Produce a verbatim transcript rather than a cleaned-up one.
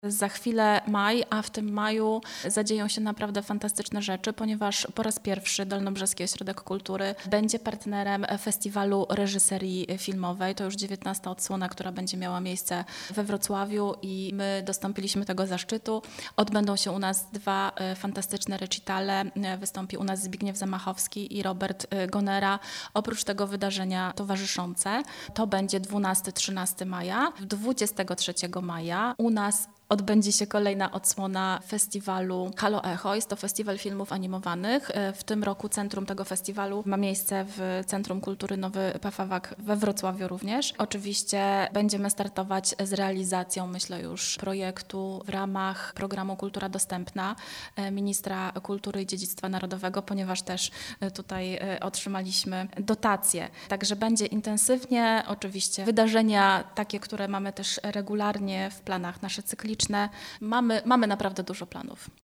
Za chwilę maj, a w tym maju zadzieją się naprawdę fantastyczne rzeczy, ponieważ po raz pierwszy Dolnobrzeski Ośrodek Kultury będzie partnerem festiwalu reżyserii filmowej. To już dziewiętnasta odsłona, która będzie miała miejsce we Wrocławiu i my dostąpiliśmy tego zaszczytu. Odbędą się u nas dwa fantastyczne recitale. Wystąpi u nas Zbigniew Zamachowski i Robert Gonera. Oprócz tego wydarzenia towarzyszące. To będzie dwunastego trzynastego maja. dwudziestego trzeciego maja u nas odbędzie się kolejna odsłona festiwalu Halo Echo. Jest to festiwal filmów animowanych. W tym roku centrum tego festiwalu ma miejsce w Centrum Kultury Nowy Pafawak we Wrocławiu również. Oczywiście będziemy startować z realizacją, myślę już, projektu w ramach programu Kultura Dostępna ministra kultury i dziedzictwa narodowego, ponieważ też tutaj otrzymaliśmy dotacje. Także będzie intensywnie. Oczywiście wydarzenia takie, które mamy też regularnie w planach, nasze cykliczne. Mamy, mamy naprawdę dużo planów.